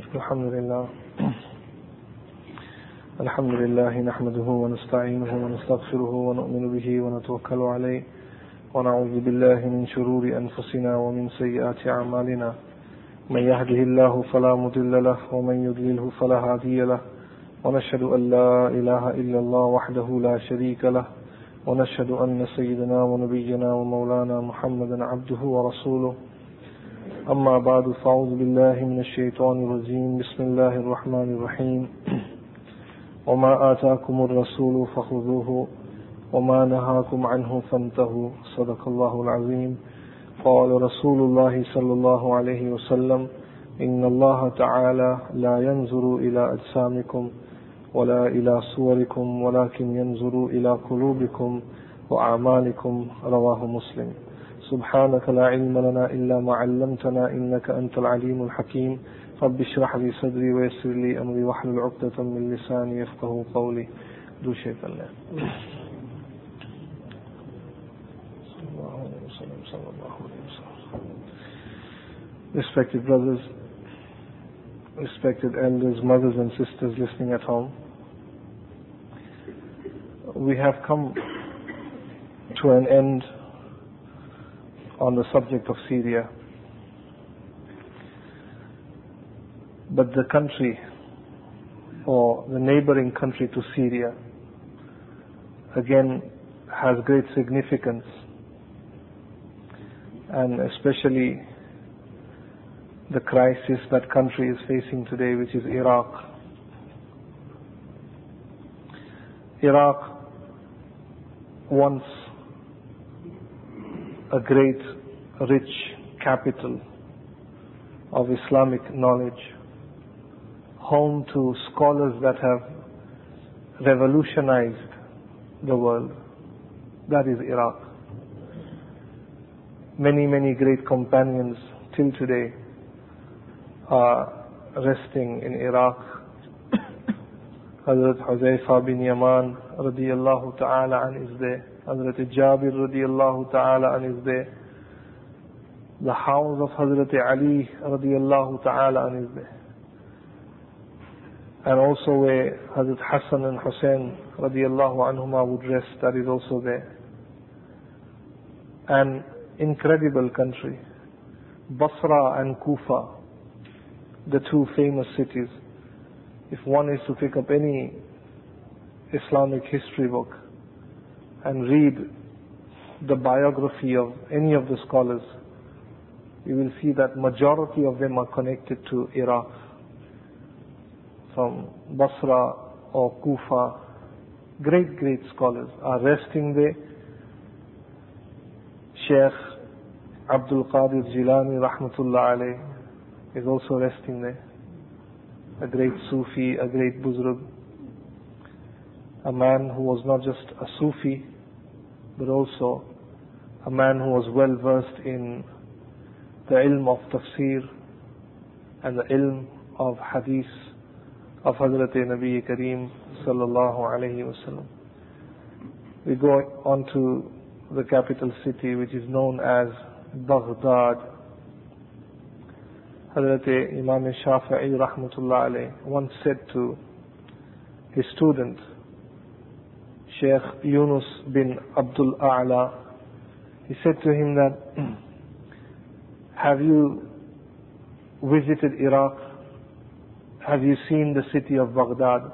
الحمد لله نحمده ونستعينه ونستغفره ونؤمن به ونتوكل عليه ونعوذ بالله من شرور أنفسنا ومن سيئات أعمالنا من يهده الله فلا مضل له ومن يضلله فلا هادي له ونشهد أن لا إله إلا الله وحده لا شريك له ونشهد أن سيدنا ونبينا ومولانا محمدا عبده ورسوله أما بعد فأعوذ بالله من الشيطان الرجيم بسم الله الرحمن الرحيم وما آتاكم الرسول فخذوه وما نهاكم عنه فانتهوا صدق الله العظيم قال رسول الله صلى الله عليه وسلم إن الله تعالى لا ينظر إلى أجسامكم ولا إلى صوركم ولكن ينظر إلى قلوبكم وأعمالكم رواه مسلم سبحانك لا علم لنا إلا ما علمتنا إنك أنت العليم الحكيم رب اشرح لي صدري ويسر لي أمري واحلل عقدة من لساني يفقهوا قولي دو شيء الله. Respected brothers, respected elders, mothers and sisters listening at home, we have come to an end on the subject of Syria. But the country, or the neighboring country to Syria, again has great significance, and especially the crisis that country is facing today, which is Iraq. Iraq, once a great, rich capital of Islamic knowledge, home to scholars that have revolutionized the world. That is Iraq. Many, many great companions till today are resting in Iraq. Hazrat Huzaifa bin Yaman radiyallahu ta'ala an is there. Hazrat Jabir radiyallahu ta'ala an is there. The house of Hazrat Ali radiyallahu ta'ala an is there. And also where Hazrat Hassan and Hussein radiyallahu anhuma would rest, that is also there. An incredible country. Basra and Kufa, the two famous cities. If one is to pick up any Islamic history book and read the biography of any of the scholars, you will see that majority of them are connected to Iraq. From Basra or Kufa, great, great scholars are resting there. Sheikh Abdul Qadir Jilani rahmatullah alayh is also resting there. A great Sufi, a great Buzrug, a man who was not just a Sufi, but also a man who was well versed in the ilm of tafsir and the ilm of hadith of Hazrat Nabi Kareem sallallahu alayhi wasallam. We go on to the capital city, which is known as Baghdad. Hazrat Imam Shafi'i rahmatullah alayhi once said to his student, Sheikh Yunus bin Abdul A'la, he said to him that, have you visited Iraq? Have you seen the city of Baghdad?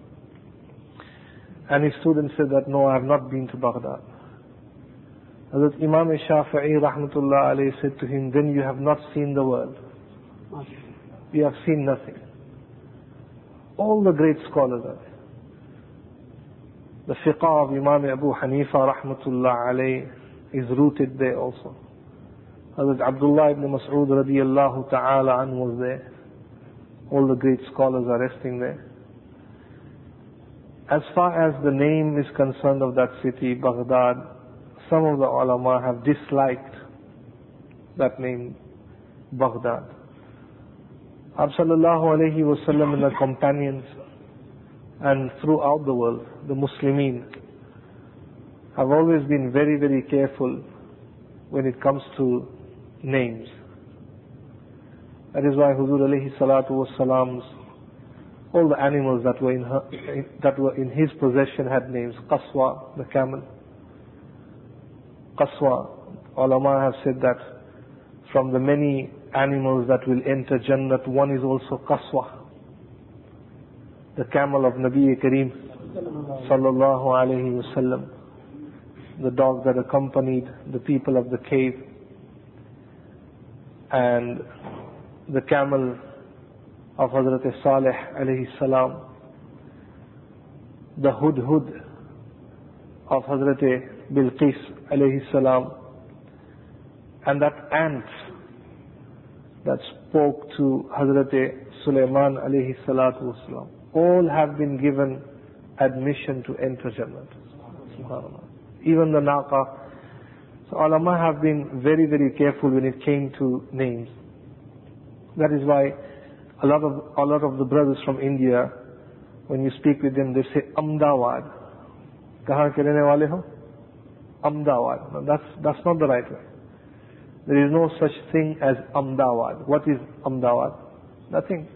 And his student said that, no, I have not been to Baghdad. Hazrat Imam Shafi'i rahmatullah alayhi said to him, then you have not seen the world. You have seen nothing. All the great scholars are there. The fiqh of Imam Abu Hanifa rahmatullah alayhi is rooted there also. Hazrat Abdullah ibn Mas'ud radiyallahu ta'ala an was there. All the great scholars are resting there. As far as the name is concerned of that city, Baghdad, some of the ulama have disliked that name, Baghdad. Abd sallallahu alayhi wa sallam and the companions and throughout the world, the Muslimin, have always been very, very careful when it comes to names. That is why Huzur alayhi salatu was salam's, all the animals that were in his possession had names. Qaswa, the camel. Qaswa, ulama have said that from the many animals that will enter Jannat, one is also Qaswa, the camel of Nabi Kareem sallallahu alayhi wasallam, the dog that accompanied the people of the cave, and the camel of Hazrat Salih alayhi salam, the hudhud of Hazrat Bilqis alayhi salam, and that ant that spoke to Hazrat Sulaiman alayhi salatu wasalam, all have been given admission to enter Jannah. SubhanAllah. Even the naqa. So ulama have been very, very careful when it came to names. That is why a lot of the brothers from India, when you speak with them, they say Ahmedabad. Kahan ke rehne wale ho? Ahmedabad. No, that's not the right way. There is no such thing as Ahmedabad. What is Ahmedabad? Nothing.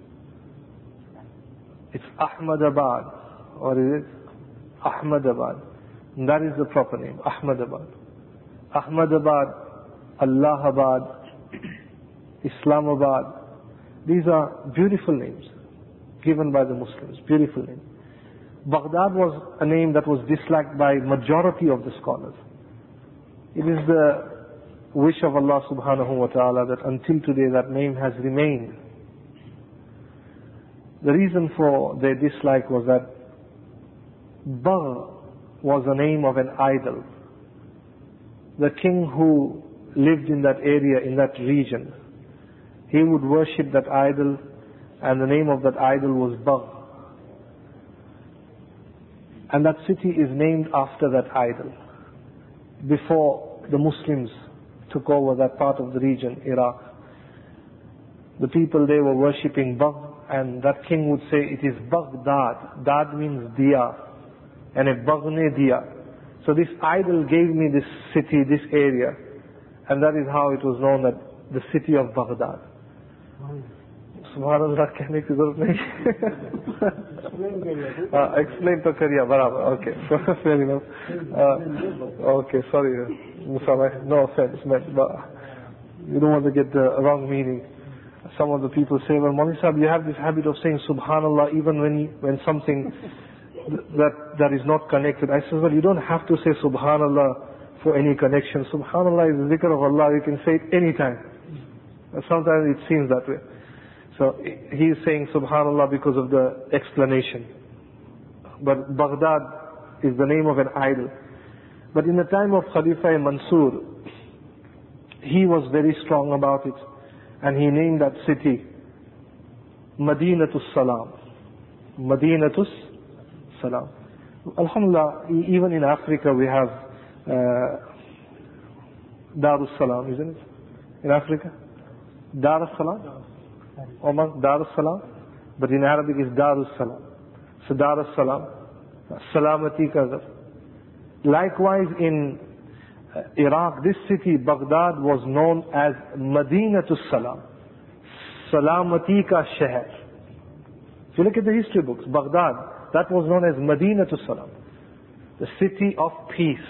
It's Ahmedabad, or is it Ahmedabad? And that is the proper name, Ahmedabad. Ahmedabad, Allahabad, Islamabad. These are beautiful names given by the Muslims, beautiful names. Baghdad was a name that was disliked by majority of the scholars. It is the wish of Allah subhanahu wa ta'ala that until today that name has remained. The reason for their dislike was that Bagh was the name of an idol. The king who lived in that area, in that region, he would worship that idol, and the name of that idol was Bagh. And that city is named after that idol. Before the Muslims took over that part of the region, Iraq, the people there were worshipping Bagh, and that king would say, it is Baghdad. Dad means diya, and a Baghne diya. So this idol gave me this city, this area, and that is how it was known that the city of Baghdad. Subhanallah, कहने की जरूरत नहीं. Explain to kariya, barabar. Okay, fair enough. Okay, sorry, Musala, no offense, but you don't want to get the wrong meaning. Some of the people say, well, Maulvi Sahib, you have this habit of saying Subhanallah even when something that is not connected. I said, well, you don't have to say Subhanallah for any connection. Subhanallah is the zikr of Allah. You can say it anytime. Sometimes it seems that way. So he is saying Subhanallah because of the explanation. But Baghdad is the name of an idol. But in the time of Khalifa Mansur, he was very strong about it. And he named that city Madinatus Salam. Madinatus Salam. Alhamdulillah, even in Africa we have Darus Salam, isn't it? In Africa? Darus Salam? Omar, Darus Salam? But in Arabic it's Darus Salam. So Darus Salam. Salamati ka. Likewise in Iraq, this city, Baghdad, was known as Madinatus Salam. Salamati ka Shahar. If you look at the history books, Baghdad, that was known as Madinatus Salam, the city of peace.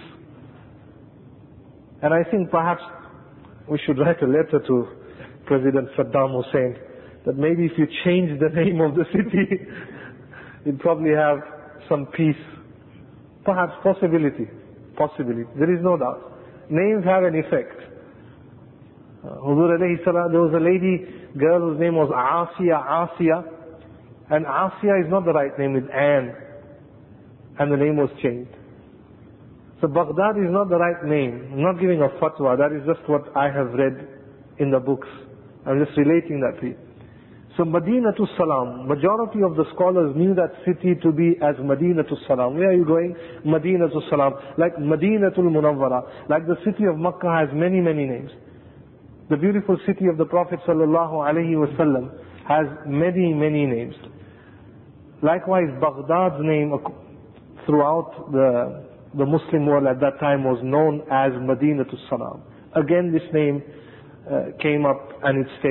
And I think perhaps we should write a letter to President Saddam Hussein that maybe if you change the name of the city, you'd probably have some peace. Perhaps possibility. There is no doubt. Names have an effect. Huzur alayhi salam, there was a lady, girl whose name was Asiya, and Asiya is not the right name, it's Anne, and the name was changed. So Baghdad is not the right name. I'm not giving a fatwa, that is just what I have read in the books. I'm just relating that to you. So Madinatus Salam, majority of the scholars knew that city to be as Madinatus Salam. Where are you going? Madinatus Salam. Like Madinatul Munawwara. Like the city of Makkah has many, many names. The beautiful city of the Prophet sallallahu alaihi wasallam has many, many names. Likewise, Baghdad's name throughout the Muslim world at that time was known as Madinatus Salam. Again, this name came up and it stayed.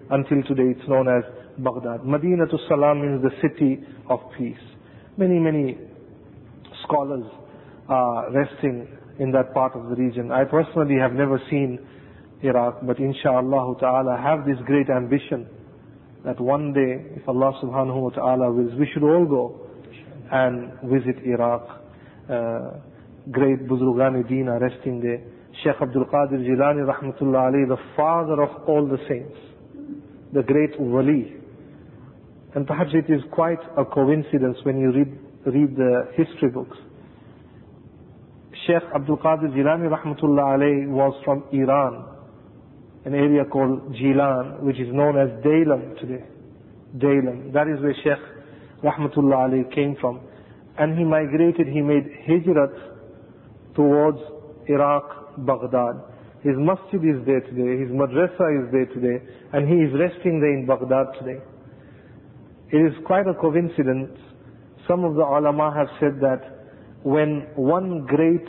until today it's known as Baghdad. Madinatul Salam means the city of peace. Many scholars are resting in that part of the region. I personally have never seen Iraq, but inshallah ta'ala have this great ambition that one day, if Allah subhanahu wa ta'ala wills, we should all go and visit Iraq. Great Buzrugani-Deen are resting there. Shaykh Abdul Qadir Jilani rahmatullah alayhi, the father of all the saints, the great wali. And perhaps it is quite a coincidence when you read the history books. Shaykh Abdul Qadir Jilani rahmatullah alayhi was from Iran, an area called Jilan, which is known as Daylam today. Daylam. That is where Shaykh rahmatullah alayhi came from. And he migrated, he made hijrat towards Iraq, Baghdad. His masjid is there today, his madrasa is there today, and he is resting there in Baghdad today. It is quite a coincidence. Some of the ulama have said that when one great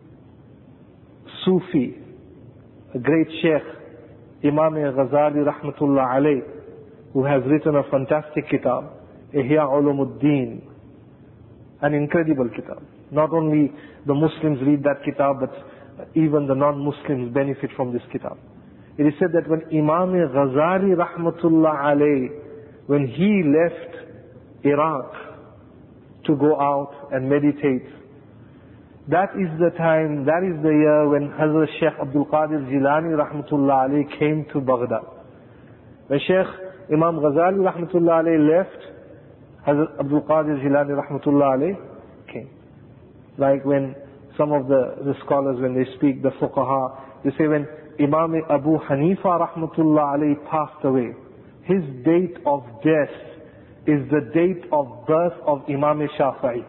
Sufi, a great Sheikh, Imam Ghazali rahmatullah alayh, who has written a fantastic kitab, Ihya Ulumuddin, an incredible kitab. Not only the Muslims read that kitab, but even the non-Muslims benefit from this kitab. It is said that when Imam Ghazali rahmatullah alayh, when he left Iraq to go out and meditate, that is the time, that is the year when Hazrat Shaykh Abdul Qadir Jilani rahmatullah alayh came to Baghdad. When Shaykh Imam Ghazali rahmatullah alayh left, Hazrat Abdul Qadir Jilani rahmatullah alayh came. Like when some of the scholars, when they speak, the fuqaha, they say when Imam Abu Hanifa rahmatullah alayhi passed away, his date of death is the date of birth of Imam Shafi'i.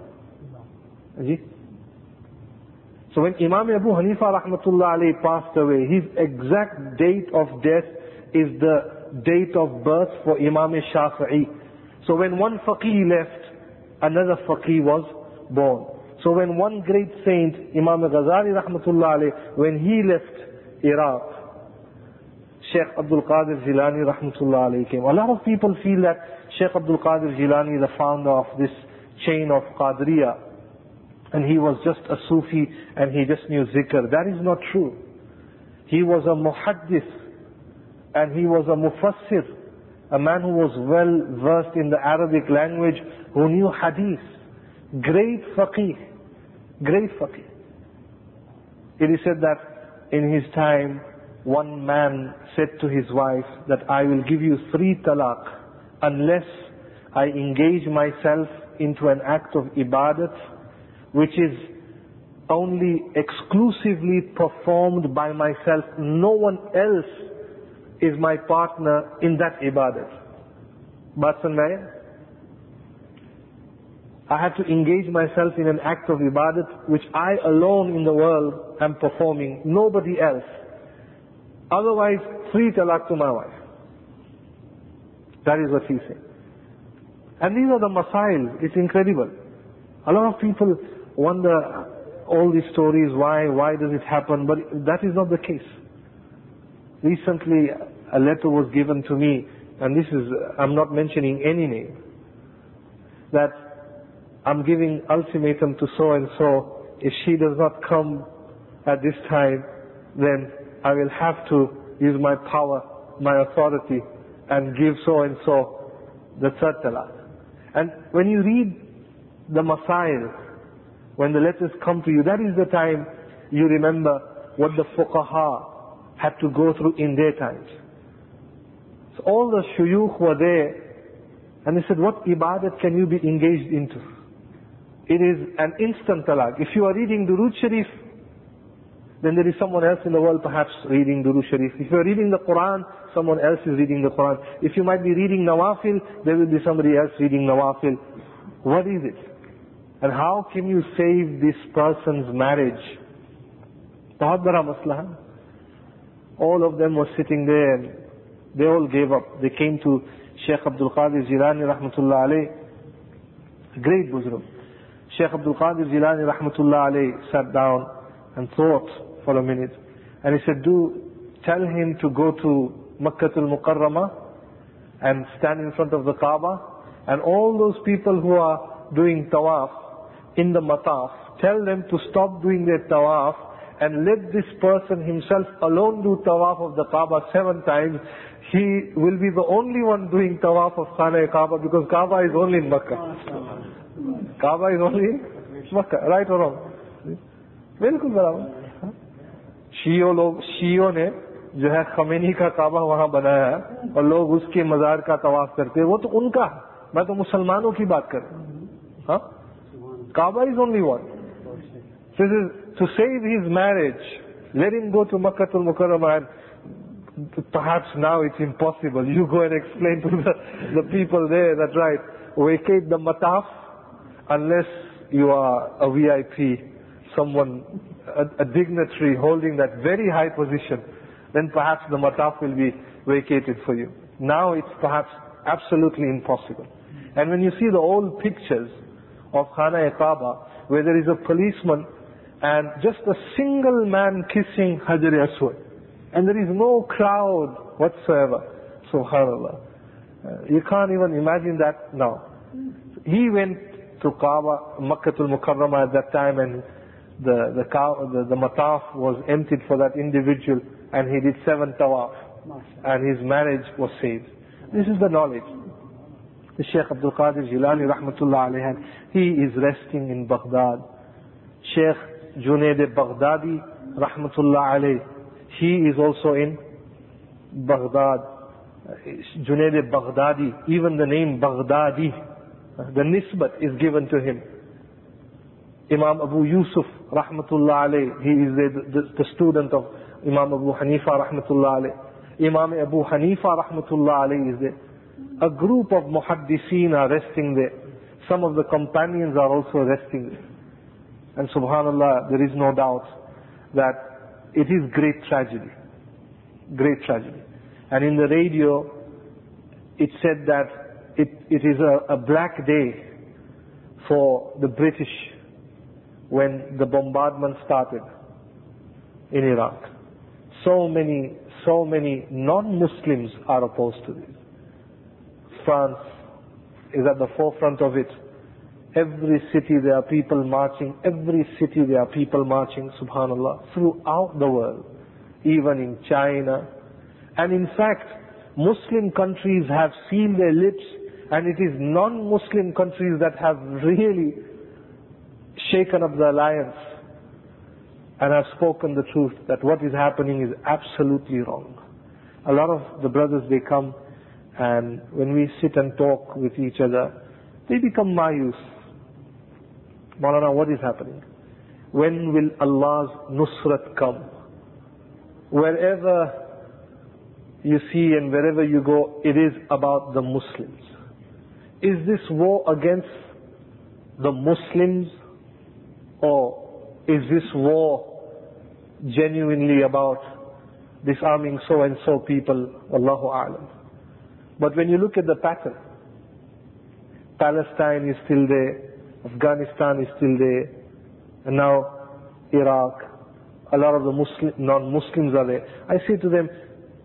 So when Imam Abu Hanifa rahmatullah alayhi passed away, his exact date of death is the date of birth for Imam Shafi'i. So when one faqih left, another faqih was born. So when one great saint, Imam Ghazali rahmatullah alayhi, when he left Iraq, Shaykh Abdul Qadir Jilani rahmatullah alayhi came. A lot of people feel that Shaykh Abdul Qadir Jilani, the founder of this chain of Qadriya, and he was just a Sufi and he just knew zikr. That is not true. He was a muhaddith and he was a mufassir, a man who was well versed in the Arabic language, who knew hadith. Great faqih. Great faqih. It is said that in his time, one man said to his wife that I will give you 3 talaq unless I engage myself into an act of ibadat which is only exclusively performed by myself. No one else is my partner in that ibadat. I have to engage myself in an act of ibadat which I alone in the world am performing, nobody else. Otherwise, 3 talaq to my wife. That is what he said. And these are the masail. It's incredible. A lot of people wonder all these stories, why does it happen? But that is not the case. Recently, a letter was given to me, and this is, I'm not mentioning any name, that I'm giving ultimatum to so and so. If she does not come at this time, then I will have to use my power, my authority, and give so and so the 3rd talaq. And when you read the masail, when the letters come to you, that is the time you remember what the fuqaha had to go through in their times. So all the shuyukh were there, and they said, what ibadat can you be engaged into? It is an instant talaq. If you are reading Durood Sharif, then there is someone else in the world perhaps reading Durood Sharif. If you are reading the Quran, someone else is reading the Quran. If you might be reading Nawafil, there will be somebody else reading Nawafil. What is it? And how can you save this person's marriage? Bahut bada masla hai. All of them were sitting there and they all gave up. They came to Shaykh Abdul Qadir Jilani rahmatullah alayh, great Buzrug. Shaykh Abdul Qadir Jilani rahmatullah alayh sat down and thought for a minute. And he said, tell him to go to Makkah al-Mukarramah and stand in front of the Kaaba, and all those people who are doing tawaf in the mataf, tell them to stop doing their tawaf and let this person himself alone do tawaf of the Kaaba 7 times. He will be the only one doing tawaf of Khana-e-Kaaba, because Kaaba is only in Makkah. Kaaba is only in Makkah, right or wrong? बिल्कुल बराबर. शियों ने जो है Khamenei का काबा वहाँ बनाया है और लोग उसके मजार का तवाफ करते हैं, वो तो उनका है. मैं तो मुसलमानों की बात कर रहा हूँ. हाँ, Kaaba is only one. This is to save his marriage. Let him go to Makkatul Mukarramah, and perhaps now it's impossible. You go and explain to the people there that, right, vacate the mataf unless you are a VIP, someone, a dignitary holding that very high position, then perhaps the mataf will be vacated for you. Now it's perhaps absolutely impossible. And when you see the old pictures of Khana-e-Kaaba, where there is a policeman and just a single man kissing Hajar-e-Aswad, and there is no crowd whatsoever, subhanallah. You can't even imagine that now. He went to Kaaba, Makkatul Mukarramah at that time, and the mataf was emptied for that individual, and he did 7 tawaf, and his marriage was saved. This is the knowledge. The Shaykh Abdul Qadir Jilani rahmatullah alayhi, he is resting in Baghdad. Shaykh Junaid Baghdadi rahmatullah alayhi, he is also in Baghdad. Junaid Baghdadi, even the name Baghdadi, the nisbat is given to him. Imam Abu Yusuf rahmatullah alayhi, he is the student of Imam Abu Hanifa rahmatullah alayhi. Imam Abu Hanifa rahmatullah alayhi is there. A group of muhaddiseen are resting there. Some of the companions are also resting there. And subhanallah, there is no doubt that it is great tragedy. Great tragedy. And in the radio, it said that it is a black day for the British when the bombardment started in Iraq. So many non-Muslims are opposed to this. France is at the forefront of it. Every city there are people marching. Every city there are people marching, subhanallah, throughout the world, even in China. And in fact, Muslim countries have sealed their lips, and it is non-Muslim countries that have really shaken up the alliance and have spoken the truth, that what is happening is absolutely wrong. A lot of the brothers, they come, and when we sit and talk with each other, they become mayus. Maulana, what is happening? When will Allah's nusrat come? Wherever you see and wherever you go, it is about the Muslims. Is this war against the Muslims, or is this war genuinely about disarming so and so people? Wallahu a'lam. But when you look at the pattern, Palestine is still there, Afghanistan is still there, and now Iraq, a lot of the non-Muslims are there. I say to them,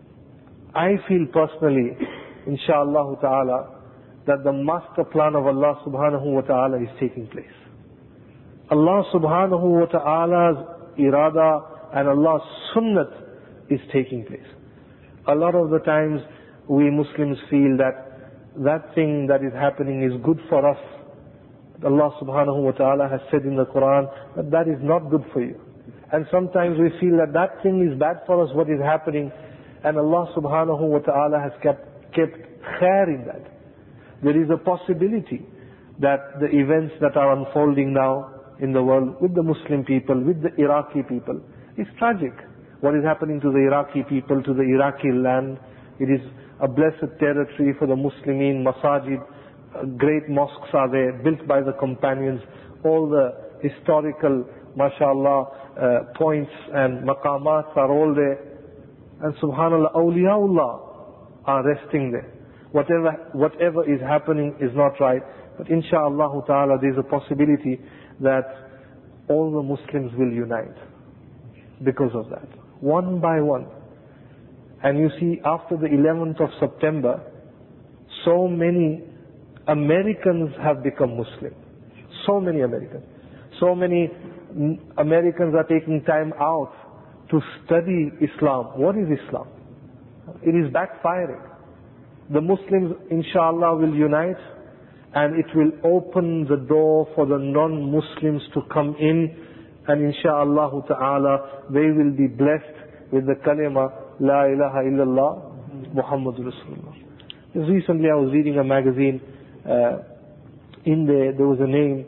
I feel personally, inshallah ta'ala, that the master plan of Allah subhanahu wa ta'ala is taking place. Allah subhanahu wa ta'ala's irada and Allah's sunnat is taking place. A lot of the times we Muslims feel that thing that is happening is good for us. Allah subhanahu wa ta'ala has said in the Quran that is not good for you. And sometimes we feel that thing is bad for us, what is happening, and Allah subhanahu wa ta'ala has kept khair in that. There is a possibility that the events that are unfolding now in the world with the Muslim people, with the Iraqi people, is tragic. What is happening to the Iraqi people, to the Iraqi land, it is a blessed territory for the Muslimin. Masajid, great mosques are there, built by the companions. All the historical, mashallah, points and maqamats are all there. And subhanallah, awliyaullah are resting there. Whatever is happening is not right. But insha'Allah ta'ala, there is a possibility that all the Muslims will unite because of that, one by one. And you see, after the 11th of September, so many Americans have become Muslim. So many Americans. So many Americans are taking time out to study Islam. What is Islam? It is backfiring. The Muslims, inshallah, will unite, and it will open the door for the non-Muslims to come in, and inshallah ta'ala, they will be blessed with the kalima, La ilaha illallah, Muhammadur Rasulullah. Recently I was reading a magazine, in there was a name,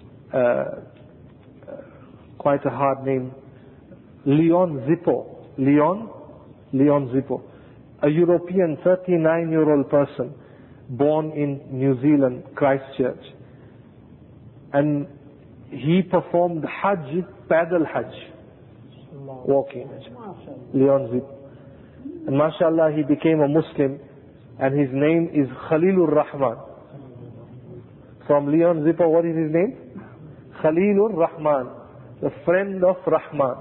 quite a hard name, Leon Zippo. Leon Zippo. A European 39-year-old person born in New Zealand, Christchurch. And he performed Hajj, paddle Hajj, walking Hajj. Leon Zippo. And mashallah, he became a Muslim, and his name is Khalilur Rahman. From Leon Zippo, what is his name? Khalilur Rahman, the friend of Rahman.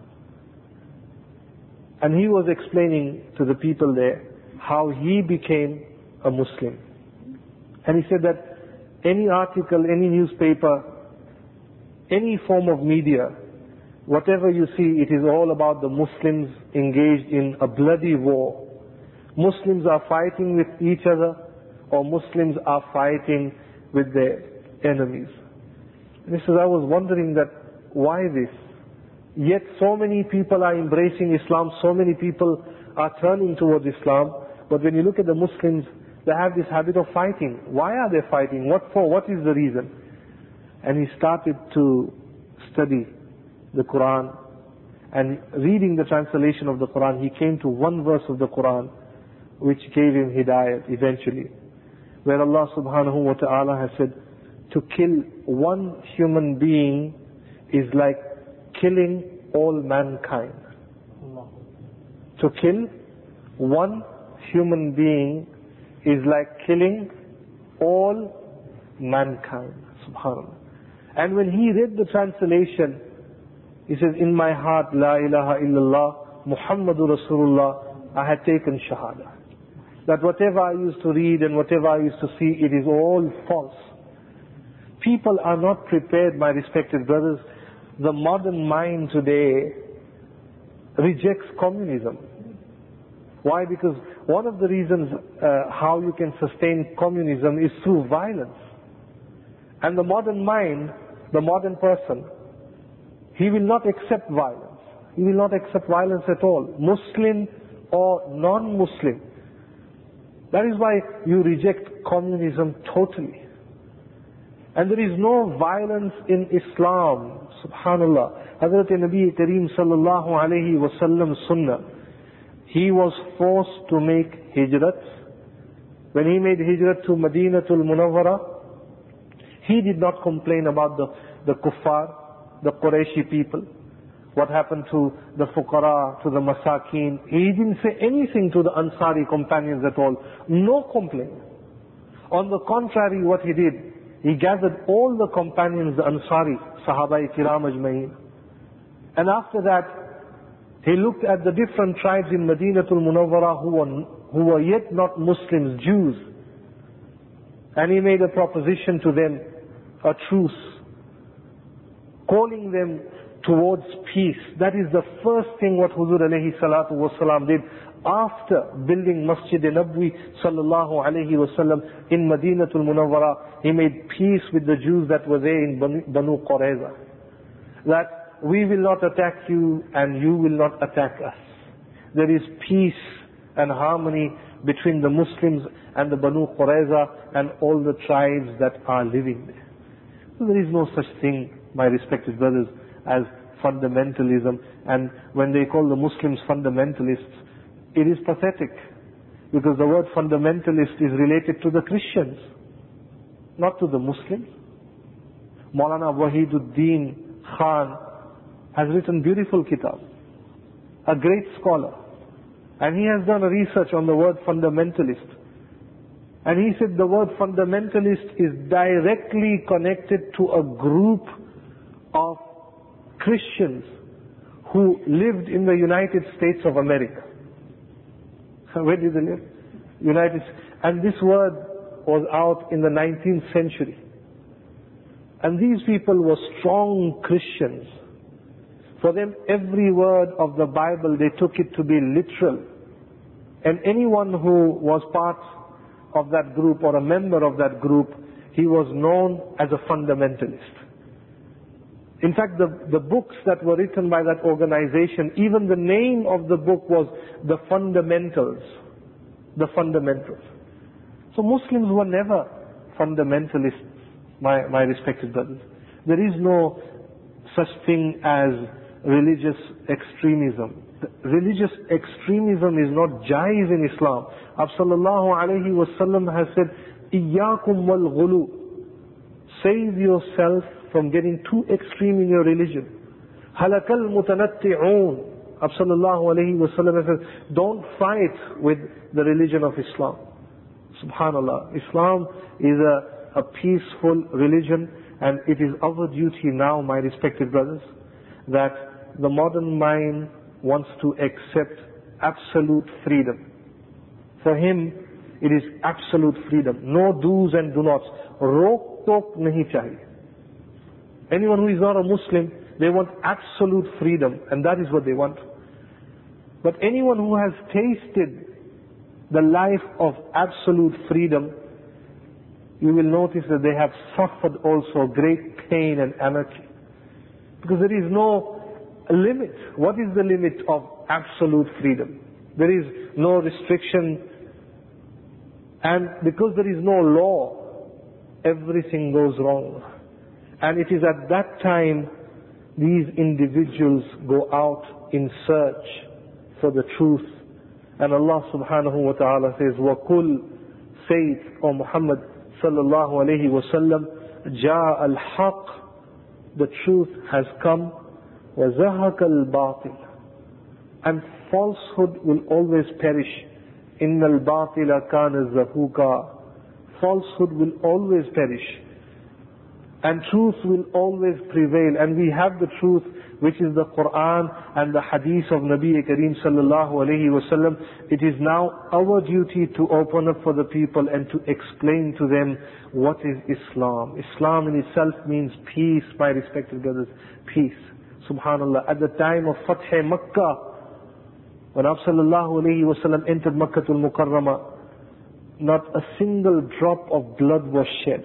And he was explaining to the people there how he became a Muslim. And he said that any article, any newspaper, any form of media, whatever you see, it is all about the Muslims engaged in a bloody war. Muslims are fighting with each other, or Muslims are fighting with their enemies. And he says, I was wondering that why this? Yet so many people are embracing Islam, so many people are turning towards Islam, but when you look at the Muslims, they have this habit of fighting. Why are they fighting? What for? What is the reason? And he started to study the Quran, and reading the translation of the Quran, he came to one verse of the Quran which gave him hidayat eventually, where Allah subhanahu wa ta'ala has said, to kill one human being is like killing all mankind. To kill one human being is like killing all mankind. Subhanallah. And when he read the translation, he says, in my heart, La ilaha illallah, Muhammadur Rasulullah, I had taken shahada. That whatever I used to read and whatever I used to see, it is all false. People are not prepared, my respected brothers. The modern mind today rejects communism. Why? Because one of the reasons how you can sustain communism is through violence. And the modern mind, the modern person, he will not accept violence. He will not accept violence at all, Muslim or non-Muslim. That is why you reject communism totally. And there is no violence in Islam. Subhanallah. Hazrat Nabi Kareem sallallahu alayhi wa sallam sunnah. He was forced to make hijrat. When he made hijrat to Madinatul Munawwara, he did not complain about the kuffar, the Qurayshi people. What happened to the fuqara, to the masakin. He didn't say anything to the Ansari companions at all. No complaint. On the contrary, what he did, he gathered all the companions, the Ansari, Sahaba Kiram Ajmain. And after that, he looked at the different tribes in Madinatul Munawwara who were yet not Muslims, Jews. And he made a proposition to them, a truce, calling them towards peace. That is the first thing what Huzur alayhi salatu wasalam did after building Masjid Nabwi sallallahu alayhi wasallam in Madinatul Munawwara. He made peace with the Jews that were there in Banu Qurayza. That we will not attack you and you will not attack us. There is peace and harmony between the Muslims and the Banu Qurayza and all the tribes that are living there. So there is no such thing, my respected brothers, as fundamentalism. And when they call the Muslims fundamentalists, it is pathetic, because the word fundamentalist is related to the Christians, not to the Muslims. Maulana Wahiduddin Khan has written beautiful kitab, a great scholar, and he has done a research on the word fundamentalist. And he said the word fundamentalist is directly connected to a group of Christians who lived in the United States of America. Where did they live? United States. And this word was out in the 19th century. And these people were strong Christians. For them, every word of the Bible, they took it to be literal. And anyone who was part of that group or a member of that group, he was known as a fundamentalist. In fact, the books that were written by that organization, even the name of the book was The Fundamentals. The Fundamentals. So Muslims were never fundamentalists, my respected brothers. There is no such thing as religious extremism. Religious extremism is not jaiz in Islam. Abd sallallahu alayhi wa sallam has said, Iyyakum wal ghulu. Save yourself from getting too extreme in your religion. Halakal mutanatti'un. Abd sallallahu alayhi wa sallam has said, don't fight with the religion of Islam. Subhanallah. Islam is a peaceful religion, and it is our duty now, my respected brothers, that the modern mind wants to accept absolute freedom. For him, it is absolute freedom. No do's and do nots. Rok tok nahi chahiye. Anyone who is not a Muslim, they want absolute freedom, and that is what they want. But anyone who has tasted the life of absolute freedom, you will notice that they have suffered also great pain and anarchy. Because there is no limit. What is the limit of absolute freedom? There is no restriction, and because there is no law, everything goes wrong. And it is at that time these individuals go out in search for the truth. And Allah subhanahu wa ta'ala says, وَقُلْ Say, O Muhammad sallallahu alayhi wa sallam, جَاءَ الْحَقِّ The truth has come, وَزَهَقَ الْبَاطِلِ And falsehood will always perish. إِنَّ الْبَاطِلَ كَانَ زَهُوقًا Falsehood will always perish. And truth will always prevail. And we have the truth, which is the Quran and the Hadith of Nabi Kareem sallallahu alayhi wa sallam. It is now our duty to open up for the people and to explain to them what is Islam. Islam in itself means peace, my respected brothers. Peace. Subhanallah. At the time of Fath Makkah, when Prophet sallallahu alayhi wa sallam entered Makkatul Mukarramah, not a single drop of blood was shed.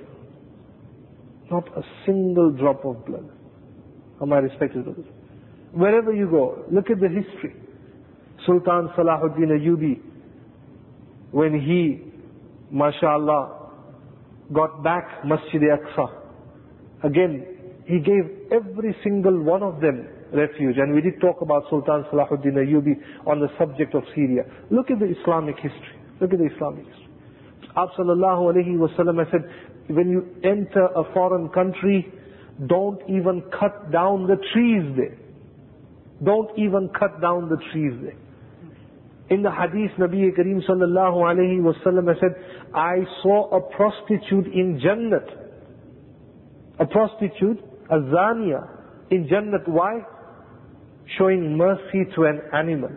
Not a single drop of blood. Oh, my respected brothers. Wherever you go, look at the history. Sultan Salahuddin Ayyubi, when he, mashallah, got back Masjid-e-Aqsa, again, he gave every single one of them refuge. And we did talk about Sultan Salahuddin Ayyubi on the subject of Syria. Look at the Islamic history. Look at the Islamic history. Prophet sallallahu alayhi wa sallam has said, when you enter a foreign country, don't even cut down the trees there. Don't even cut down the trees there. In the hadith, Nabi Kareem sallallahu alayhi wa sallam has said, I saw a prostitute in Jannat. A prostitute, a zania, in Jannat. Why? Showing mercy to an animal.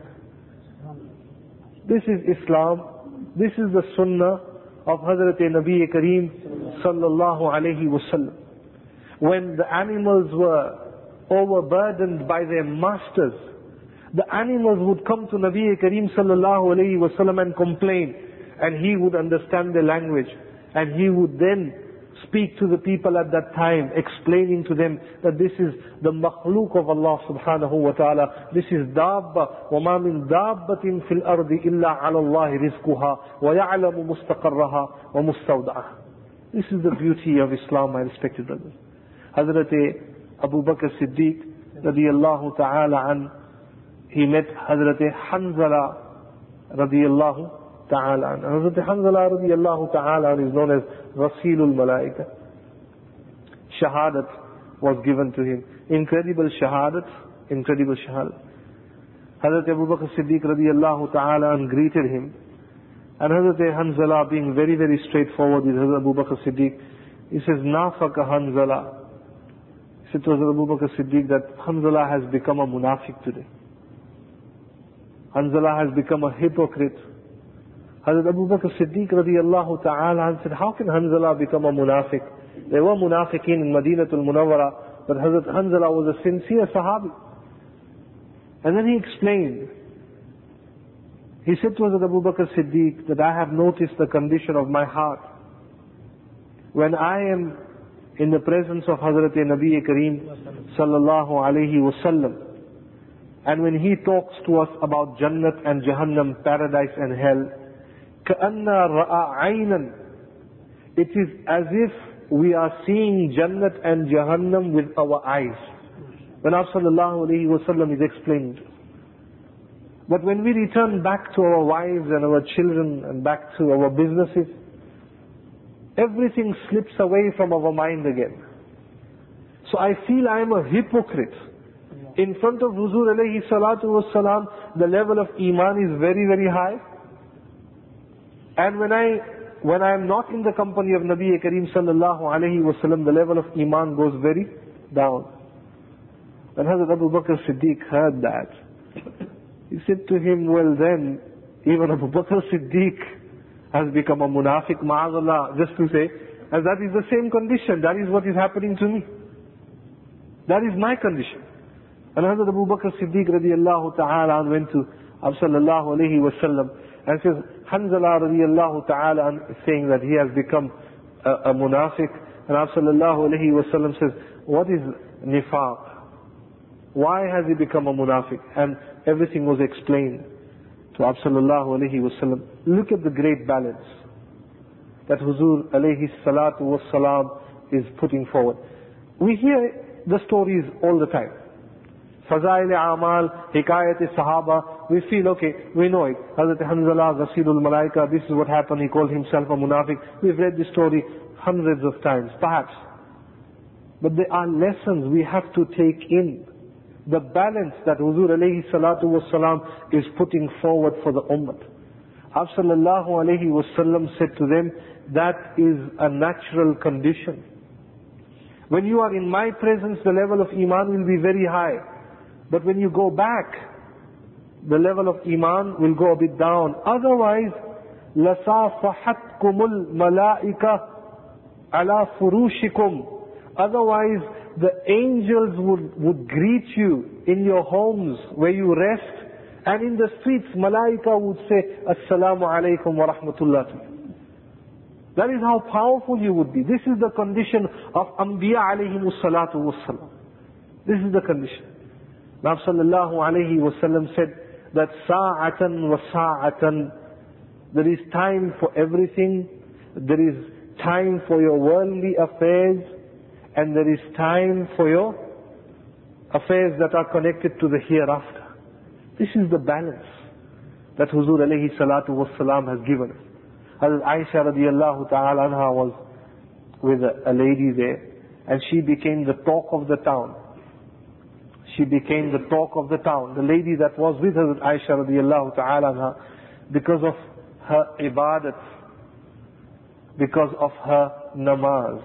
This is Islam. This is the Sunnah of Hazrat Nabi Kareem sallallahu alayhi wa sallam. When the animals were overburdened by their masters, the animals would come to Nabi Kareem sallallahu alayhi wa sallam and complain, and he would understand their language, and he would then speak to the people at that time, explaining to them that this is the makhluk of Allah subhanahu wa ta'ala. This is dabba. وَمَا مِن دَابَّةٍ فِي الْأَرْضِ إِلَّا عَلَى اللَّهِ رِزْقُهَا وَيَعْلَمُ مُسْتَقَرَّهَا وَمُسْتَوْدَعَهَا. This is the beauty of Islam, my respected brothers. Hazrat Abu Bakr Siddiq radiyallahu ta'ala an, he met Hazrat Hanzala radiyallahu ta'ala an. Hazrat Hanzala radiyallahu ta'ala an is known as Rasilul Malaika. Shahadat was given to him. Incredible shahadat. Incredible shahadat. Hazrat Abu Bakr Siddiq radiyallahu ta'ala an greeted him. And Hazrat Hanzala, being very, very straightforward with Hazrat Abu Bakr Siddiq, he says, Nafaka Hanzala. He said to Hazrat Abu Bakr Siddiq that Hanzala has become a munafiq today. Hanzala has become a hypocrite. Hazrat Abu Bakr Siddiq radiallahu ta'ala said, how can Hanzala become a munafiq? There were munafiqeen in Madinatul Munawwara, but Hazrat Hanzala was a sincere Sahabi. And then he explained. He said to Hazrat Abu Bakr Siddiq that I have noticed the condition of my heart. When I am in the presence of Hazrat Nabi Kareem sallallahu alayhi wasallam, and when he talks to us about Jannat and Jahannam, paradise and hell, كَأَنَّا رَأَى عَيْنًا, it is as if we are seeing Jannat and Jahannam with our eyes. When Prophet sallallahu alayhi wasallam is explained. But when we return back to our wives and our children and back to our businesses, everything slips away from our mind again. So I feel I am a hypocrite. In front of Huzur alayhi salatu wassalam, the level of Iman is very, very high. And when I am not in the company of Nabi Kareem sallallahu alayhi wasallam, the level of Iman goes very down. When Hazrat Abu Bakr Siddiq heard that, he said to him, well then, even Abu Bakr Siddiq has become a munafiq, ma'azallah, just to say, and that is the same condition. That is what is happening to me. That is my condition. And Hazrat Abu Bakr Siddiq radiallahu ta'ala went to Abu sallallahu alayhi wasallam and says, Hanzala radiallahu ta'ala saying that he has become a munafiq. And Abu sallallahu alayhi wasallam says, what is nifaq? Why has he become a munafiq? And everything was explained to Abu sallallahu alayhi wasallam. Look at the great balance that Huzur alayhi salatu wassalam is putting forward. We hear the stories all the time. Fazail Amal, Hikayat Sahaba, we feel, okay, we know it. Hazrat Hanzala, Ghasilul Malaika, this is what happened, he called himself a munafiq. We've read this story hundreds of times, perhaps. But there are lessons we have to take in. The balance that Huzur alayhi salatu wassalam is putting forward for the ummah. Abu sallallahu alayhi wasallam said to them, that is a natural condition. When you are in my presence, the level of Iman will be very high. But when you go back, the level of Iman will go a bit down. Otherwise, لَصَافَحَتْكُمُ الْمَلَائِكَةُ عَلَى فُرُوشِكُمْ. Otherwise, the angels would greet you in your homes where you rest, and in the streets, Malaika would say, Assalamu alaikum wa rahmatullah. That is how powerful you would be. This is the condition of Anbiya alayhimus salatu wassalam. This is the condition. Nabi sallallahu alayhi wasallam said that sa'atan wa sa'atan, there is time for everything, there is time for your worldly affairs, and there is time for your affairs that are connected to the hereafter. This is the balance that Huzur alayhi salatu wassalam has given us. Hazrat Aisha radiallahu ta'ala anha was with a lady there, and she became the talk of the town. She became the talk of the town. The lady that was with Hazrat Aisha radiallahu ta'ala anha, because of her ibadat, because of her namaz.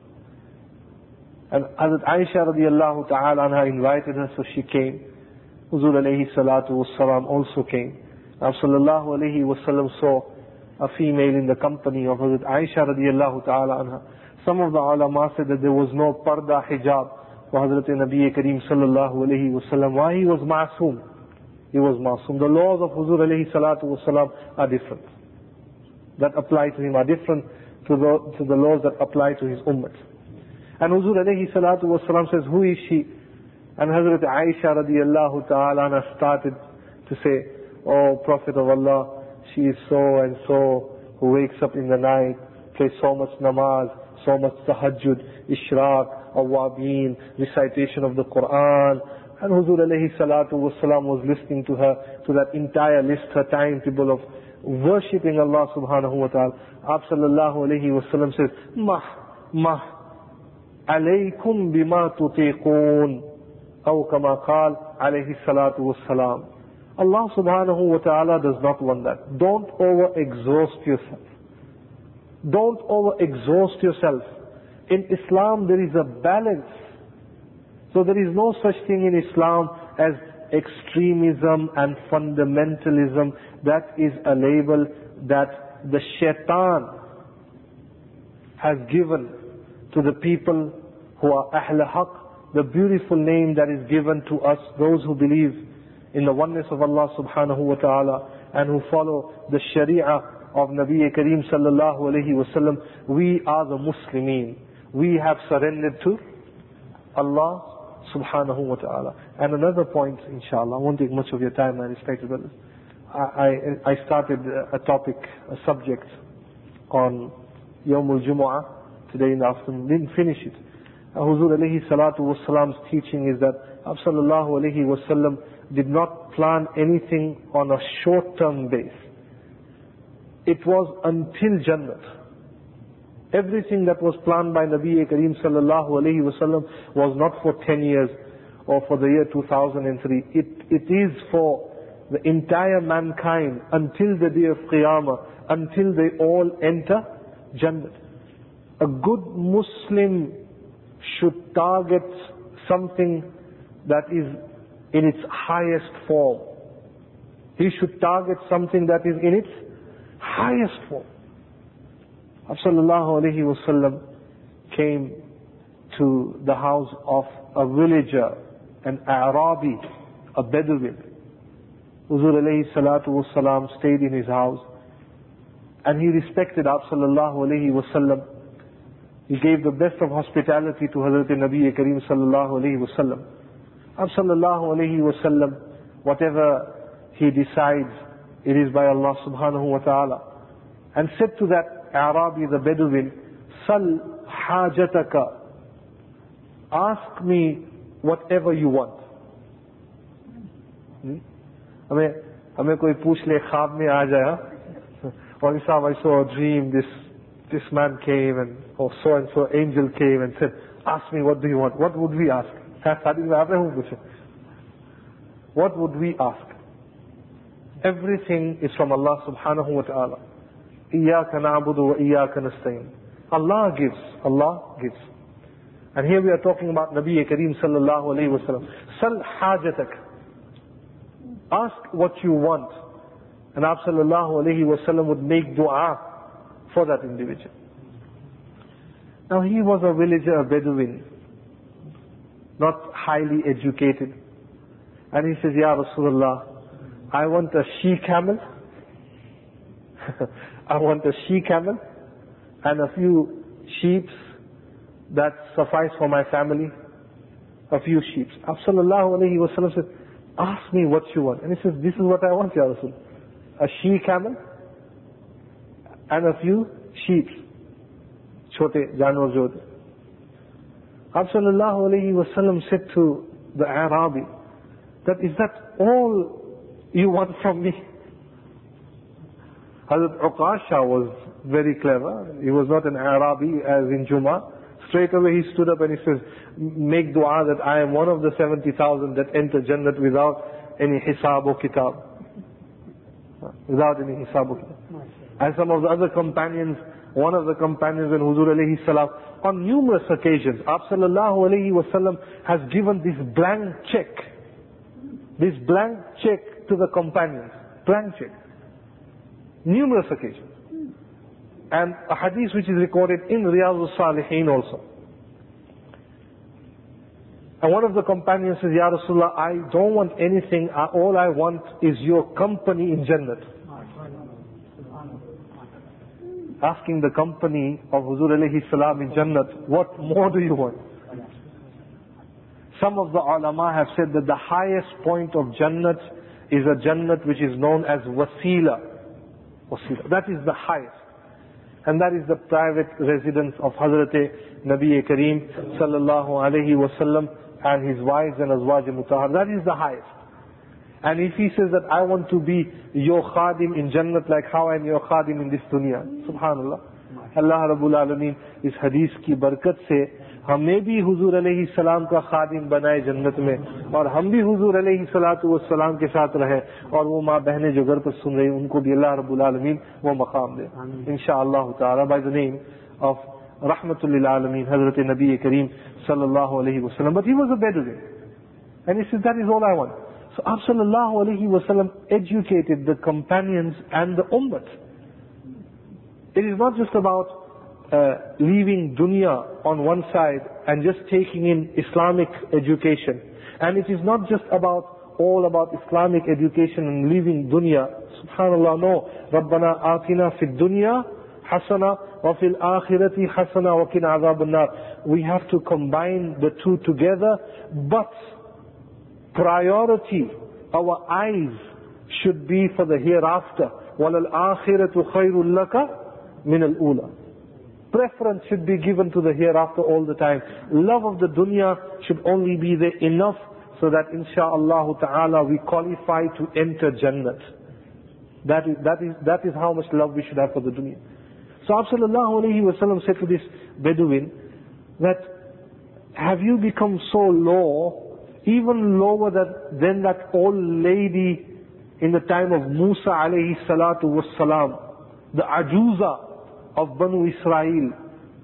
And Hazrat Aisha radiallahu ta'ala anha invited her, so she came. Huzur alayhi salatu wassalam also came. Nabi sallallahu alayhi wasallam saw a female in the company of Hazrat Aisha radiallahu ta'ala anha. Some of the ulama said that there was no parda hijab for Hazrat Nabi Kareem sallallahu alayhi wasallam. Why? He was ma'soom. He was ma'soom. The laws of Huzur alayhi salatu wasallam are different. That apply to him are different to the laws that apply to his ummah. And Huzur alayhi salatu wasalam says, who is she? And Hazrat Aisha radiallahu ta'ala anha started to say, oh Prophet of Allah, she is so and so, who wakes up in the night, prays so much namaz, so much tahajjud, ishraq, awabin, recitation of the Quran. And Huzur alayhi salatu wasalam was listening to her, to that entire list, her timetable of worshipping Allah subhanahu wa ta'ala. Abu sallallahu alayhi wasallam says, alaykum bima tutiqoon, aw kama qal alayhi salatu wassalam. Allah subhanahu wa ta'ala does not want that. Don't overexhaust yourself. Don't overexhaust yourself. In Islam there is a balance. So there is no such thing in Islam as extremism and fundamentalism. That is a label that the shaitan has given to the people who are Ahl Haq, the beautiful name that is given to us, those who believe in the oneness of Allah subhanahu wa ta'ala and who follow the Sharia of Nabi Kareem sallallahu alayhi wa sallam. We are the Muslimin. We have surrendered to Allah subhanahu wa ta'ala. And another point, inshallah, I won't take much of your time, my respected brothers. I started a topic, a subject on Yawmul Jumu'ah today in the afternoon, didn't finish it. Huzur alayhi salatu wasalam's teaching is that sallallahu alayhi wasallam did not plan anything on a short-term base. It was until Jannat. Everything that was planned by Nabi Kareem sallallahu alayhi wasallam was not for 10 years or for the year 2003. It is for the entire mankind until the day of Qiyamah, until they all enter Jannat. A good Muslim should target something that is in its highest form. He should target something that is in its highest form. Sallallahu alayhi wasallam came to the house of a villager, an Arabi, a Bedouin. Huzur alayhi salatu wasalam stayed in his house and he respected sallallahu alayhi wasallam. He gave the best of hospitality to Hazrat Nabi Kareem sallallahu alayhi wasallam. Sallallahu alayhi wasallam, whatever he decides, it is by Allah subhanahu wa ta'ala. And said to that Arabi, the Bedouin, Sal hajataka, ask me whatever you want. हमें कोई पूछ ले ख्वाब में आ जाए, और I saw a dream, this man came and so angel came and said, ask me what do you want. What would we ask? What would we ask? Everything is from Allah subhanahu wa ta'ala. Iyaka na'budu wa iyaka nasta'in. Allah gives. And here we are talking about Nabi Kareem sallallahu alayhi wa sallam. Sal hajatak. Ask what you want. And sallallahu alayhi wa sallam would make dua for that individual. Now he was a villager, a Bedouin, not highly educated. And he says, Ya Rasulullah, I want a she-camel. I want a she-camel and a few sheep that suffice for my family. A few sheep. Sallallahu alayhi wa sallam said, ask me what you want. And he says, this is what I want, Ya Rasul. A she-camel and a few sheep. Chote janwar jo. Sallallahu alayhi wa sallam said to the Arabi, that is that all you want from me? Hazrat Uqasha was very clever. He was not an Arabi as in Jummah. Straight away he stood up and he says, make dua that I am one of the 70,000 that enter Jannat without any hisab or kitab. Without any hisab or kitab. And some of the other companions, one of the companions when Huzur alayhi salam, on numerous occasions, sallallahu alayhi wa sallam has given this blank check. This blank check to the companions. Blank check. Numerous occasions. And a hadith which is recorded in Riyadh al-Salihin also. And one of the companions says, Ya Rasulullah, I don't want anything, all I want is your company in Jannat. Asking the company of Huzur alayhi salam in Jannat, what more do you want? Some of the ulama have said that the highest point of Jannat is a Jannat which is known as Wasila. That is the highest. And that is the private residence of Hazrat Nabi Kareem sallallahu alayhi wa sallam and his wives and Azwaj Mutahhar. That is the highest. And if he says that I want to be your khadim in Jannat like how I am your khadim in this dunya, subhanallah. Allah Rabbul Alameen इस हदीस की बरकत से हमें भी हुजूर अलैहि सलाम का खादिम बनाए जन्नत में, और हम भी हुजूर अलैहि सलातु वस्सलाम के साथ रहे, और वो माँ बहनें जो घर पर सुन रही उनको भी अल्लाह रब्बुल आलमीन वो मकाम दे इंशाअल्लाह ताला. By the name of Rahmatul lil Alameen, Hazrat Nabi Kareem sallallahu alayhi wa sallam. But he was a Bedouin, and he said, that is all I want. So sallallahu alayhi wa sallam educated the companions and the ummah. it is not just about leaving dunya on one side and just taking in Islamic education. And it is not just all about Islamic education and leaving dunya. Subhanallah, no. رَبَّنَا آتِنَا فِي الدُّنْيَا حَسَنَةً وَفِي الْآخِرَةِ حَسَنَةً وَقِنَا عَذَابَ النَّارِ. We have to combine the two together, but priority, our eyes should be for the hereafter. وَلَلْآخِرَةُ خَيْرٌ لَكَ مِنَ الْأُولَى. Preference should be given to the hereafter all the time. Love of the dunya should only be there enough so that insha'Allah ta'ala we qualify to enter Jannat. That is how much love we should have for the dunya. So Sallallahu Alaihi Wasallam said to this Bedouin that, have you become so low, even lower than that old lady in the time of Musa alayhi salatu wassalam, the Ajuza of Banu Israel.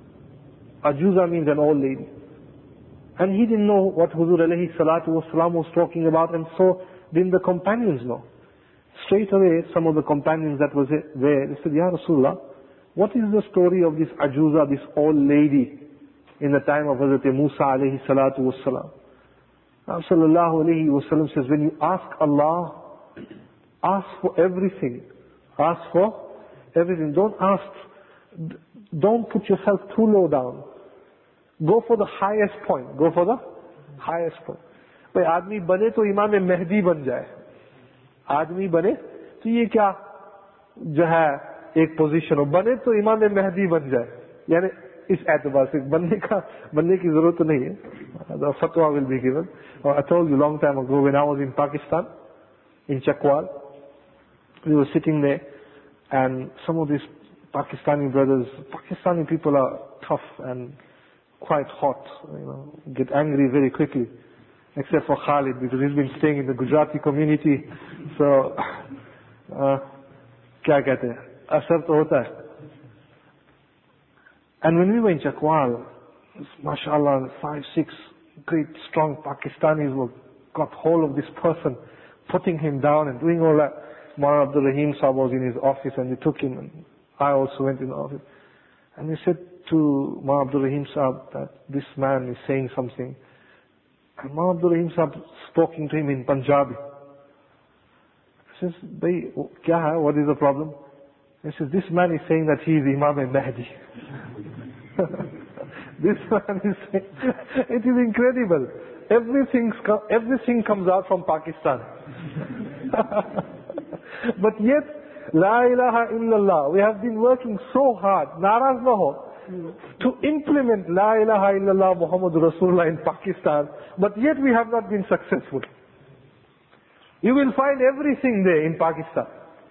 Ajuza means an old lady. And he didn't know what Huzur alayhi salatu wassalam was talking about, and so didn't the companions know. Straight away, some of the companions that was there, they said, Ya Rasulullah, what is the story of this Ajuza, this old lady, in the time of Hazrat Musa alayhi salatu wassalam? Sallallahu alayhi wasallam says, when you ask Allah, ask for everything. Ask for everything. Don't put yourself too low down. Go for the highest point. Go for the highest point. भाई आदमी बने तो इमाम मेहदी बन जाए. आदमी बने तो ये क्या जो है एक पोजीशन हो, बने तो इमाम मेहदी बन जाए. यानी इस एतबार से बनने की जरूरत नहीं है. The fatwa will be given. I told you long time ago when I was in Pakistan, in Chakwal, we were sitting there, and some of these Pakistani brothers, Pakistani people are tough and quite hot, get angry very quickly, except for Khalid, because he's been staying in the Gujarati community, so क्या कहते हैं, असर तो होता है. And when we were in Chakwal, mashallah, 5-6 great strong Pakistanis got hold of this person, putting him down and doing all that. Maulana Abdul Rahim Sahib was in his office, and they took him, and I also went in the office. And they said to Maulana Abdul Rahim Sahib that this man is saying something. And Maulana Abdul Rahim Sahib speaking to him in Punjabi. He says, Bhai, kya hai? What is the problem? He says, this man is saying that he is Imam Mahdi. This man is saying, it is incredible. Everything comes out from Pakistan. But yet, La ilaha illallah, we have been working so hard, naraz na ho, to implement La ilaha illallah Muhammadur Rasulullah in Pakistan, but yet we have not been successful. You will find everything there in Pakistan.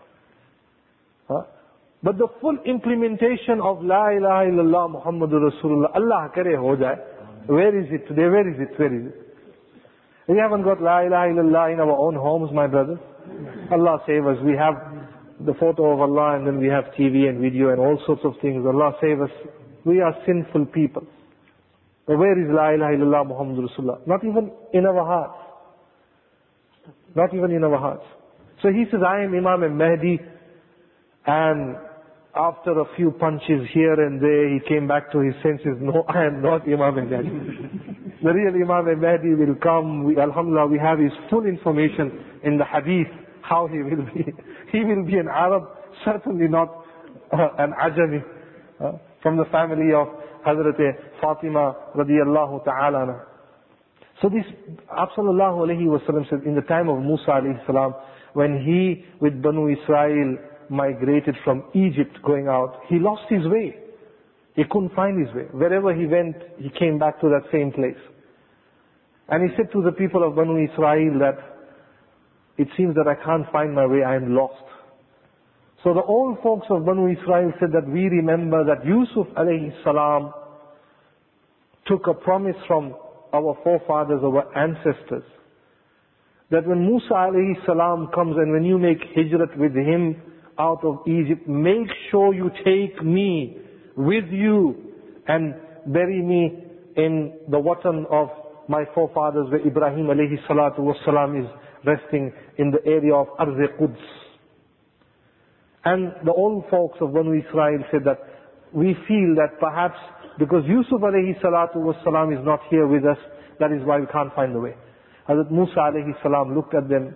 But the full implementation of La ilaha illallah Muhammadur Rasulullah, Allah kare ho jaye. Where is it today? Where is it? We haven't got La ilaha illallah in our own homes, my brothers. Allah save us. We have the photo of Allah, and then we have TV and video and all sorts of things. Allah save us. We are sinful people. But where is La ilaha illallah Muhammadur Rasulullah? Not even in our hearts. Not even in our hearts. So he says, I am Imam Mahdi, and after a few punches here and there, he came back to his senses. No, I am not Imam Mahdi. The real Imam Mahdi will come. Alhamdulillah, we have his full information in the hadith, how he will be. He will be an Arab, certainly not an Ajami, from the family of Hazrat Fatima radiyallahu ta'ala. So this, Sallallahu Alaihi Wasallam said, in the time of Musa alayhi salam, when he with Banu Israel migrated from Egypt going out, he lost his way. He couldn't find his way. Wherever he went, he came back to that same place. And he said to the people of Banu Israel that, it seems that I can't find my way, I am lost. So the old folks of Banu Israel said that we remember that Yusuf alayhi salam took a promise from our forefathers, our ancestors, that when Musa alayhi salam comes and when you make hijrat with him out of Egypt, make sure you take me with you and bury me in the watan of my forefathers where Ibrahim alayhi salatu wassalam is resting in the area of Arz-e-Quds. And the old folks of Banu Israel said that we feel that perhaps because Yusuf alayhi salatu was salam is not here with us, that is why we can't find the way. Hazrat Musa alayhi salam looked at them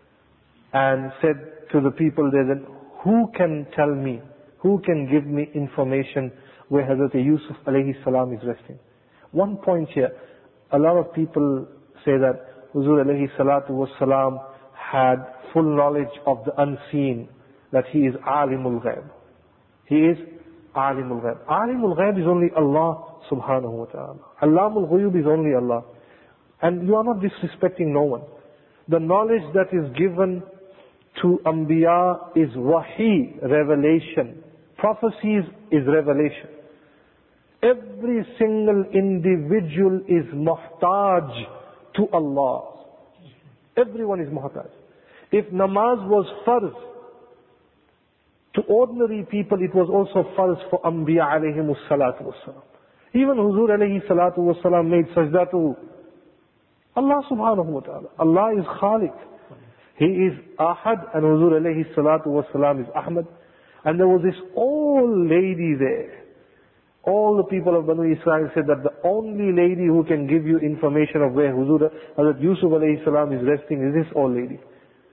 and said to the people there, then, who can tell me, who can give me information where Hazrat Yusuf alayhi salam is resting? One point here, a lot of people say that Huzur alayhi salatu was salam had full knowledge of the unseen, that he is alimul ghaib. He is alimul ghaib. Alimul ghaib is only Allah subhanahu wa ta'ala. Allamul ghuyub is only Allah. And you are not disrespecting no one. The knowledge that is given to Anbiya is wahi, revelation. Prophecies is revelation. Every single individual is muhtaj to Allah. Everyone is muhtaj. If namaz was farz to ordinary people, it was also farz for Anbiya alayhimus salatu wassalam. Even Huzur alayhi salatu wassalam made sajda to Allah subhanahu wa ta'ala. Allah is Khaliq. He is Ahad, and Huzur alayhi salatu wassalam is Ahmad. And there was this old lady there. All the people of Banu Israel said that the only lady who can give you information of where Hazrat Yusuf alayhi salam is resting is this old lady.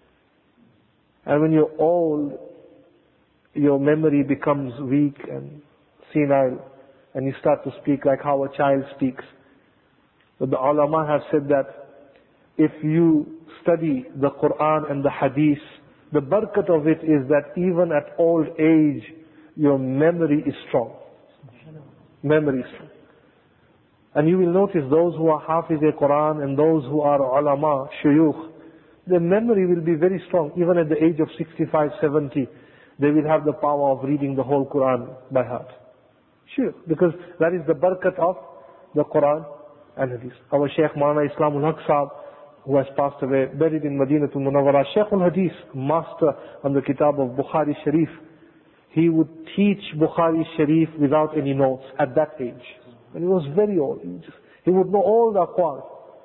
And when you're old, your memory becomes weak and senile, and you start to speak like how a child speaks. But the ulama have said that if you study the Quran and the Hadith, the barakat of it is that even at old age, your memory is strong. Memory is strong. And you will notice those who are Hafiz-e-Quran and those who are ulama, shuyukh, their memory will be very strong. Even at the age of 65, 70, they will have the power of reading the whole Quran by heart. Sure, because that is the barakat of the Quran and Hadith. Our Shaykh Maulana Islamul Haq Sahab, who has passed away, buried in Madinatul Munawwara, Shaykh al-Hadith, master on the kitab of Bukhari Sharif. He would teach Bukhari Sharif without any notes at that age. When he was very old, he would know all the aqwal.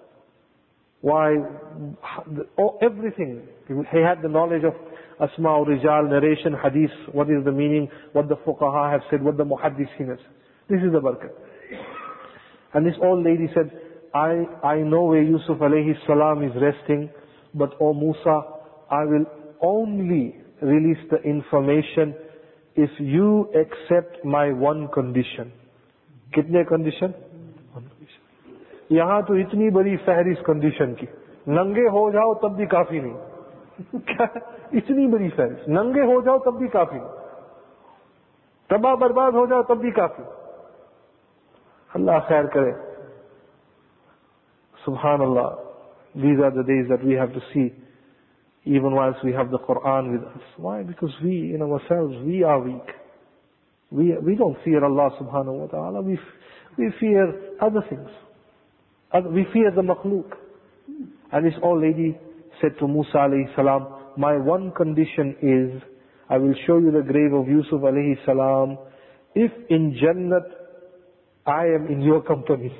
Why? Everything. He had the knowledge of Asma Rijal, narration, Hadith, what is the meaning, what the fuqaha have said, what the muhaddithin have said. This is the barakat. And this old lady said, I know where Yusuf alayhi salam is resting, but O Musa, I will only release the information if you accept my one condition. Kitne condition? One condition. यहाँ तो इतनी बड़ी फहरिस्त condition की, नंगे हो जाओ तब भी काफी नहीं. क्या इतनी बड़ी फहरिस्त? नंगे हो जाओ तब भी काफी नहीं, तबाह बर्बाद हो जाओ तब भी काफी. Allah khair kare. Subhanallah. These are the days that we have to see, even whilst we have the Quran with us. Why? Because we, in ourselves, we are weak. We don't fear Allah subhanahu wa ta'ala. We fear other things. We fear the makhluk. And this old lady said to Musa alayhi salam, my one condition is, I will show you the grave of Yusuf alayhi salam, if in Jannat I am in your company.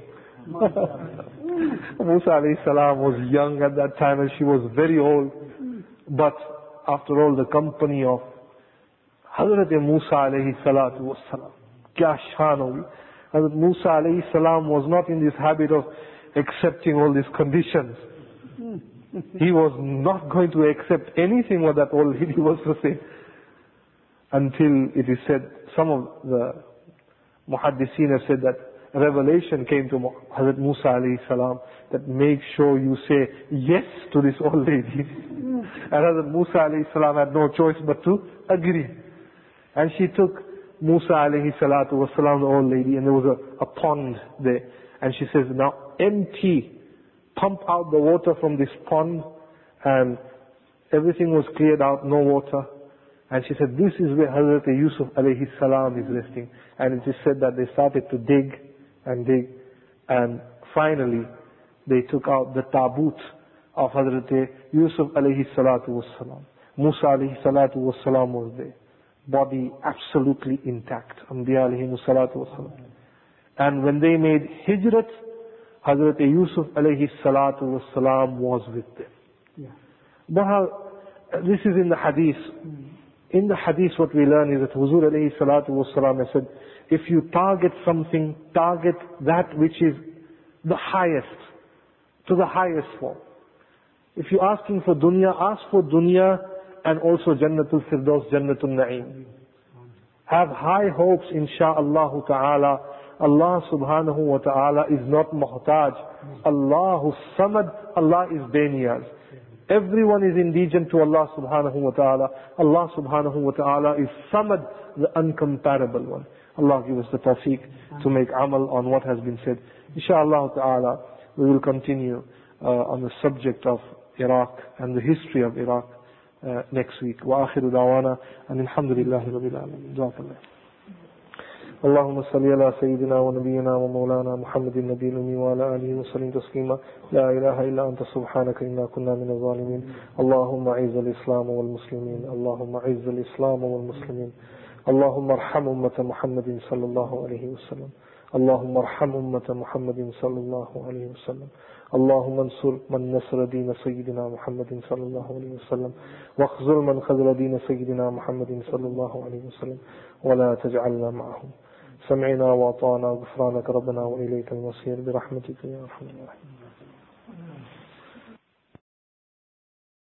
Musa alayhi salam was young at that time and she was very old. But after all, the company of Hazrat Musa alayhi salatu was salam. Kya shan hogi. Hazrat Musa alayhi salam was not in this habit of accepting all these conditions. He was not going to accept anything what that old lady was to say. Until it is said, some of the muhaddiseen have said that revelation came to Hazrat Musa alayhi salam that make sure you say yes to this old lady. And Hazrat Musa alayhi salam had no choice but to agree. And she took Musa alayhi salatu wasalam, the old lady, and there was a pond there. And she says, now empty, pump out the water from this pond. And everything was cleared out, no water. And she said, this is where Hazrat Yusuf alayhi salam is resting. And it is said that they started to dig and dig. And finally, they took out the tabut of Hazrat Yusuf alayhi salatu wassalam. Musa alayhi salatu wassalam was there. Body absolutely intact. Anbiya alayhi salatu wassalam. And when they made hijrat, Hazrat Yusuf alayhi salatu wassalam was with them. Yeah. But this is in the hadith. In the hadith what we learn is that Huzur alayhi salatu wasalam has said, if you target something, target that which is the highest, to the highest form. If you're asking for dunya, ask for dunya and also Jannatul Firdaus, Jannatul Na'im. Have high hopes, insha'Allah ta'ala. Allah subhanahu wa ta'ala is not muhtaj. Allahu samad, Allah is beniyaz. Everyone is indigent to Allah subhanahu wa ta'ala. Allah subhanahu wa ta'ala is samad, the uncomparable one. Allah give us the tawfiq to make amal on what has been said. Insha'Allah ta'ala, we will continue on the subject of Iraq and the history of Iraq next week. Wa akhiru da'wana and alhamdulillahi rabbil alamin. Jazakallah. اللهم صل على سيدنا ونبينا ومولانا محمد النبي الأمي وعلى آله وسلم تسليما لا إله إلا أنت سبحانك إنا كنا من الظالمين اللهم أعز الإسلام والمسلمين اللهم أعز الإسلام والمسلمين اللهم ارحم أمة محمد صلى الله عليه وسلم اللهم ارحم أمة محمد صلى الله عليه وسلم اللهم انصر من نصر دين سيدنا محمد صلى الله عليه وسلم واخذل من خذل دين سيدنا محمد صلى الله عليه وسلم ولا تجعلنا معهم سمعنا وأطعنا غفرانك ربنا وإليك المصير برحمتك يا أرحم الراحمين.